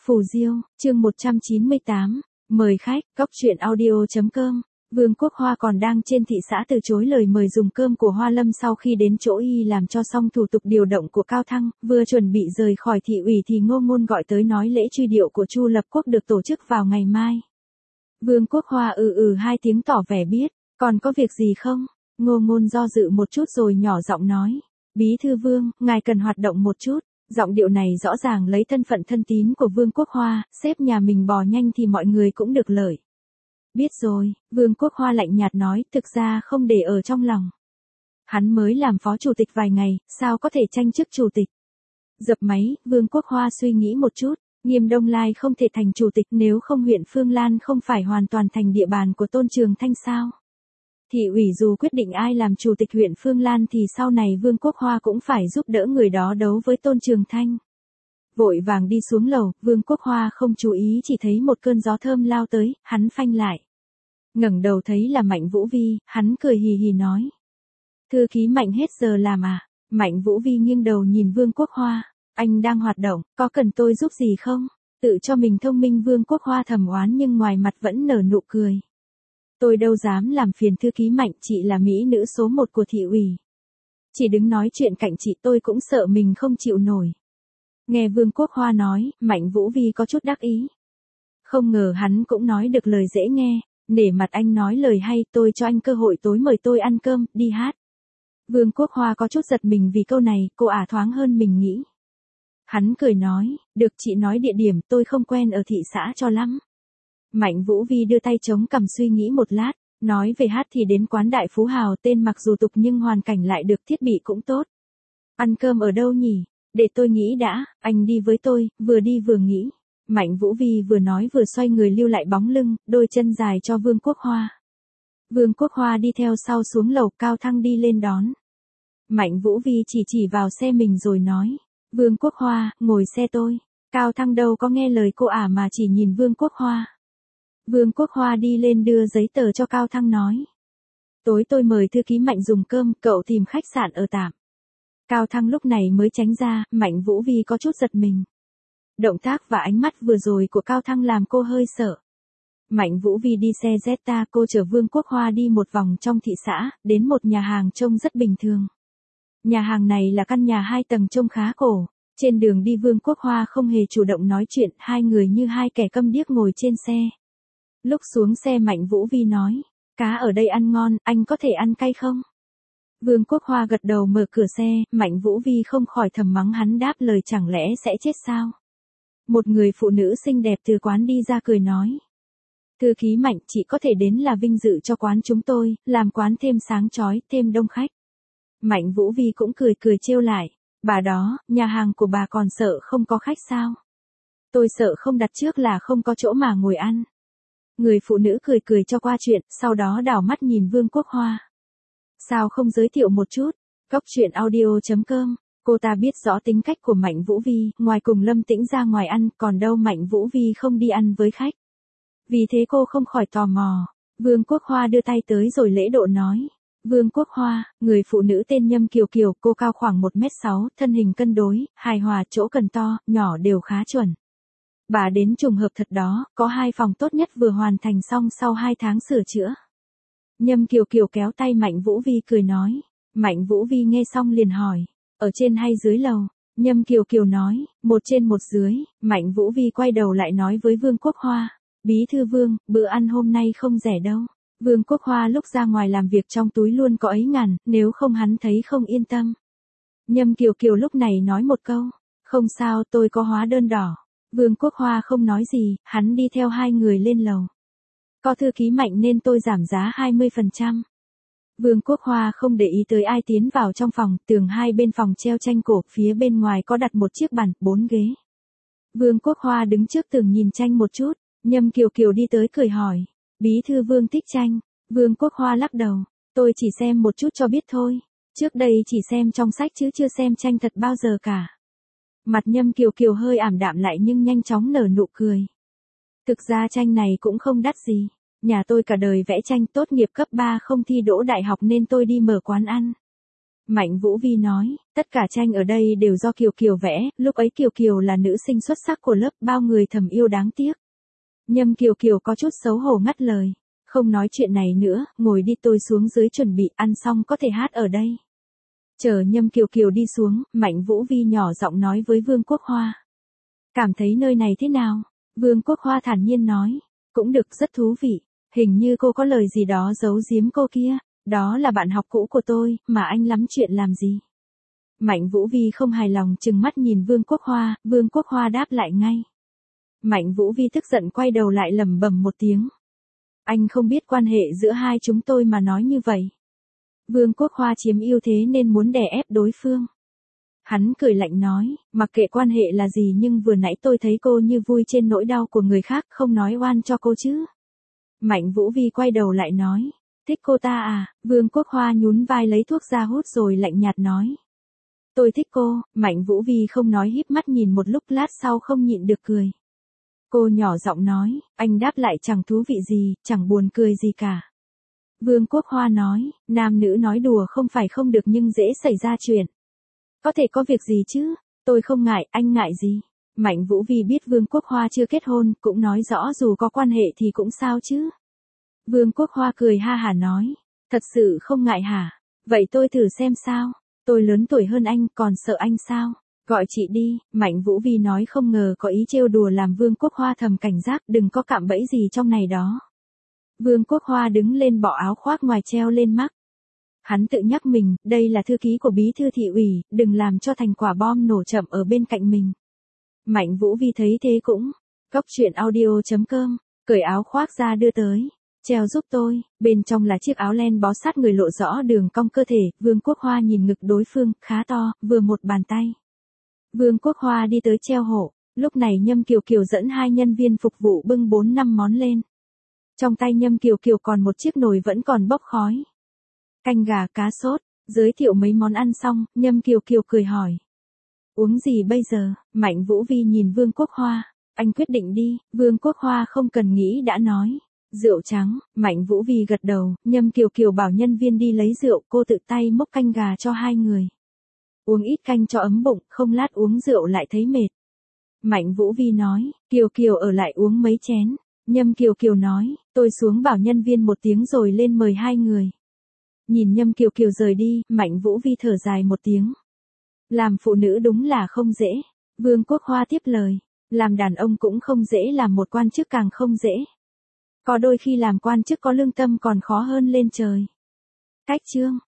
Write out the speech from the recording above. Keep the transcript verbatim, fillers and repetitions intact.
Phù Diêu, chương một trăm chín mươi tám, mời khách, cóc truyện audio.com. Vương Quốc Hoa còn đang trên thị xã từ chối lời mời dùng cơm của Hoa Lâm sau khi đến chỗ y làm cho xong thủ tục điều động của Cao Thăng, vừa chuẩn bị rời khỏi thị ủy thì Ngô Ngôn gọi tới nói lễ truy điệu của Chu Lập Quốc được tổ chức vào ngày mai. Vương Quốc Hoa ừ ừ hai tiếng tỏ vẻ biết, còn có việc gì không? Ngô Ngôn do dự một chút rồi nhỏ giọng nói, Bí thư Vương, ngài cần hoạt động một chút. Giọng điệu này rõ ràng lấy thân phận thân tín của Vương Quốc Hoa, xếp nhà mình bò nhanh thì mọi người cũng được lợi. Biết rồi, Vương Quốc Hoa lạnh nhạt nói, thực ra không để ở trong lòng. Hắn mới làm phó chủ tịch vài ngày, sao có thể tranh chức chủ tịch? Dập máy, Vương Quốc Hoa suy nghĩ một chút, Nghiêm Đông Lai không thể thành chủ tịch nếu không huyện Phương Lan không phải hoàn toàn thành địa bàn của Tôn Trường Thanh sao? Thị ủy dù quyết định ai làm chủ tịch huyện Phương Lan thì sau này Vương Quốc Hoa cũng phải giúp đỡ người đó đấu với Tôn Trường Thanh. Vội vàng đi xuống lầu, Vương Quốc Hoa không chú ý chỉ thấy một cơn gió thơm lao tới, hắn phanh lại. Ngẩng đầu thấy là Mạnh Vũ Vi, hắn cười hì hì nói. Thư ký Mạnh hết giờ làm à? Mạnh Vũ Vi nghiêng đầu nhìn Vương Quốc Hoa, anh đang hoạt động, có cần tôi giúp gì không? Tự cho mình thông minh Vương Quốc Hoa thầm oán nhưng ngoài mặt vẫn nở nụ cười. Tôi đâu dám làm phiền thư ký Mạnh, chị là mỹ nữ số một của thị ủy. Chỉ đứng nói chuyện cạnh chị tôi cũng sợ mình không chịu nổi. Nghe Vương Quốc Hoa nói, Mạnh Vũ Vi có chút đắc ý. Không ngờ hắn cũng nói được lời dễ nghe, nể mặt anh nói lời hay, tôi cho anh cơ hội tối mời tôi ăn cơm, đi hát. Vương Quốc Hoa có chút giật mình vì câu này, cô ả thoáng hơn mình nghĩ. Hắn cười nói, được chị nói địa điểm, tôi không quen ở thị xã cho lắm. Mạnh Vũ Vi đưa tay chống cằm suy nghĩ một lát, nói về hát thì đến quán Đại Phú Hào, tên mặc dù tục nhưng hoàn cảnh lại được, thiết bị cũng tốt. Ăn cơm ở đâu nhỉ? Để tôi nghĩ đã, anh đi với tôi, vừa đi vừa nghĩ. Mạnh Vũ Vi vừa nói vừa xoay người lưu lại bóng lưng, đôi chân dài cho Vương Quốc Hoa. Vương Quốc Hoa đi theo sau xuống lầu, Cao Thăng đi lên đón. Mạnh Vũ Vi chỉ chỉ vào xe mình rồi nói, Vương Quốc Hoa, ngồi xe tôi. Cao Thăng đâu có nghe lời cô ả mà chỉ nhìn Vương Quốc Hoa. Vương Quốc Hoa đi lên đưa giấy tờ cho Cao Thăng nói. Tối tôi mời thư ký Mạnh dùng cơm, cậu tìm khách sạn ở tạm. Cao Thăng lúc này mới tránh ra, Mạnh Vũ Vi có chút giật mình. Động tác và ánh mắt vừa rồi của Cao Thăng làm cô hơi sợ. Mạnh Vũ Vi đi xe Zeta, cô chở Vương Quốc Hoa đi một vòng trong thị xã, đến một nhà hàng trông rất bình thường. Nhà hàng này là căn nhà hai tầng trông khá cổ. Trên đường đi Vương Quốc Hoa không hề chủ động nói chuyện, hai người như hai kẻ câm điếc ngồi trên xe. Lúc xuống xe Mạnh Vũ Vi nói, cá ở đây ăn ngon, anh có thể ăn cay không? Vương Quốc Hoa gật đầu mở cửa xe, Mạnh Vũ Vi không khỏi thầm mắng hắn, đáp lời chẳng lẽ sẽ chết sao? Một người phụ nữ xinh đẹp từ quán đi ra cười nói. Thư ký Mạnh, chị có thể đến là vinh dự cho quán chúng tôi, làm quán thêm sáng chói, thêm đông khách. Mạnh Vũ Vi cũng cười cười trêu lại, bà đó, nhà hàng của bà còn sợ không có khách sao? Tôi sợ không đặt trước là không có chỗ mà ngồi ăn. Người phụ nữ cười cười cho qua chuyện, sau đó đảo mắt nhìn Vương Quốc Hoa. Sao không giới thiệu một chút? Cóc truyện audio.com. Cô ta biết rõ tính cách của Mạnh Vũ Vi, ngoài cùng Lâm Tĩnh ra ngoài ăn, còn đâu Mạnh Vũ Vi không đi ăn với khách. Vì thế cô không khỏi tò mò. Vương Quốc Hoa đưa tay tới rồi lễ độ nói. Vương Quốc Hoa, người phụ nữ tên Nhâm Kiều Kiều, cô cao khoảng một mét sáu, thân hình cân đối, hài hòa, chỗ cần to, nhỏ đều khá chuẩn. Bà đến trùng hợp thật đó, có hai phòng tốt nhất vừa hoàn thành xong sau hai tháng sửa chữa. Nhâm Kiều Kiều kéo tay Mạnh Vũ Vi cười nói. Mạnh Vũ Vi nghe xong liền hỏi, ở trên hay dưới lầu? Nhâm Kiều Kiều nói, một trên một dưới. Mạnh Vũ Vi quay đầu lại nói với Vương Quốc Hoa, Bí thư Vương, bữa ăn hôm nay không rẻ đâu. Vương Quốc Hoa lúc ra ngoài làm việc trong túi luôn có ấy ngàn, nếu không hắn thấy không yên tâm. Nhâm Kiều Kiều lúc này nói một câu, không sao, tôi có hóa đơn đỏ. Vương Quốc Hoa không nói gì, hắn đi theo hai người lên lầu. Có thư ký Mạnh nên tôi giảm giá hai mươi phần trăm. Vương Quốc Hoa không để ý tới ai tiến vào trong phòng, tường hai bên phòng treo tranh cổ, phía bên ngoài có đặt một chiếc bàn, bốn ghế. Vương Quốc Hoa đứng trước tường nhìn tranh một chút, Nhâm Kiều Kiều đi tới cười hỏi, Bí thư Vương thích tranh? Vương Quốc Hoa lắc đầu, tôi chỉ xem một chút cho biết thôi, trước đây chỉ xem trong sách chứ chưa xem tranh thật bao giờ cả. Mặt Nhâm Kiều Kiều hơi ảm đạm lại nhưng nhanh chóng nở nụ cười. Thực ra tranh này cũng không đắt gì. Nhà tôi cả đời vẽ tranh, tốt nghiệp cấp ba không thi đỗ đại học nên tôi đi mở quán ăn. Mạnh Vũ Vi nói, tất cả tranh ở đây đều do Kiều Kiều vẽ, lúc ấy Kiều Kiều là nữ sinh xuất sắc của lớp, bao người thầm yêu đáng tiếc. Nhâm Kiều Kiều có chút xấu hổ ngắt lời. Không nói chuyện này nữa, ngồi đi, tôi xuống dưới chuẩn bị, ăn xong có thể hát ở đây. Chờ Nhâm Kiều Kiều đi xuống, Mạnh Vũ Vi nhỏ giọng nói với Vương Quốc Hoa. Cảm thấy nơi này thế nào? Vương Quốc Hoa thản nhiên nói. Cũng được, rất thú vị. Hình như cô có lời gì đó giấu giếm cô kia. Đó là bạn học cũ của tôi, mà anh lắm chuyện làm gì? Mạnh Vũ Vi không hài lòng trừng mắt nhìn Vương Quốc Hoa, Vương Quốc Hoa đáp lại ngay. Mạnh Vũ Vi tức giận quay đầu lại lẩm bẩm một tiếng. Anh không biết quan hệ giữa hai chúng tôi mà nói như vậy. Vương Quốc Hoa chiếm ưu thế nên muốn đè ép đối phương. Hắn cười lạnh nói, mặc kệ quan hệ là gì nhưng vừa nãy tôi thấy cô như vui trên nỗi đau của người khác, không nói oan cho cô chứ. Mạnh Vũ Vi quay đầu lại nói, thích cô ta à? Vương Quốc Hoa nhún vai lấy thuốc ra hút rồi lạnh nhạt nói. Tôi thích cô. Mạnh Vũ Vi không nói, híp mắt nhìn một lúc, lát sau không nhịn được cười. Cô nhỏ giọng nói, anh đáp lại chẳng thú vị gì, chẳng buồn cười gì cả. Vương Quốc Hoa nói, nam nữ nói đùa không phải không được nhưng dễ xảy ra chuyện. Có thể có việc gì chứ, tôi không ngại, anh ngại gì? Mạnh Vũ Vi biết Vương Quốc Hoa chưa kết hôn, cũng nói rõ dù có quan hệ thì cũng sao chứ. Vương Quốc Hoa cười ha hả nói, thật sự không ngại hả? Vậy tôi thử xem sao, tôi lớn tuổi hơn anh, còn sợ anh sao? Gọi chị đi. Mạnh Vũ Vi nói không ngờ có ý trêu đùa làm Vương Quốc Hoa thầm cảnh giác, đừng có cạm bẫy gì trong này đó. Vương Quốc Hoa đứng lên bỏ áo khoác ngoài treo lên mắt. Hắn tự nhắc mình, đây là thư ký của bí thư thị ủy, đừng làm cho thành quả bom nổ chậm ở bên cạnh mình. Mạnh Vũ Vi thấy thế cũng, cốc truyện audio chấm com, cởi áo khoác ra đưa tới. Treo giúp tôi, bên trong là chiếc áo len bó sát người lộ rõ đường cong cơ thể, Vương Quốc Hoa nhìn ngực đối phương, khá to, vừa một bàn tay. Vương Quốc Hoa đi tới treo hộ, lúc này Nhâm Kiều Kiều dẫn hai nhân viên phục vụ bưng bốn năm món lên. Trong tay Nhâm Kiều Kiều còn một chiếc nồi vẫn còn bốc khói. Canh gà, cá sốt, giới thiệu mấy món ăn xong, Nhâm Kiều Kiều cười hỏi. Uống gì bây giờ? Mạnh Vũ Vi nhìn Vương Quốc Hoa, anh quyết định đi. Vương Quốc Hoa không cần nghĩ đã nói. Rượu trắng. Mạnh Vũ Vi gật đầu, Nhâm Kiều Kiều bảo nhân viên đi lấy rượu, cô tự tay múc canh gà cho hai người. Uống ít canh cho ấm bụng, không lát uống rượu lại thấy mệt. Mạnh Vũ Vi nói, Kiều Kiều ở lại uống mấy chén. Nhâm Kiều Kiều nói, tôi xuống bảo nhân viên một tiếng rồi lên mời hai người. Nhìn Nhâm Kiều Kiều rời đi, Mạnh Vũ Vi thở dài một tiếng. Làm phụ nữ đúng là không dễ. Vương Quốc Hoa tiếp lời, làm đàn ông cũng không dễ, làm một quan chức càng không dễ. Có đôi khi làm quan chức có lương tâm còn khó hơn lên trời. Cách chương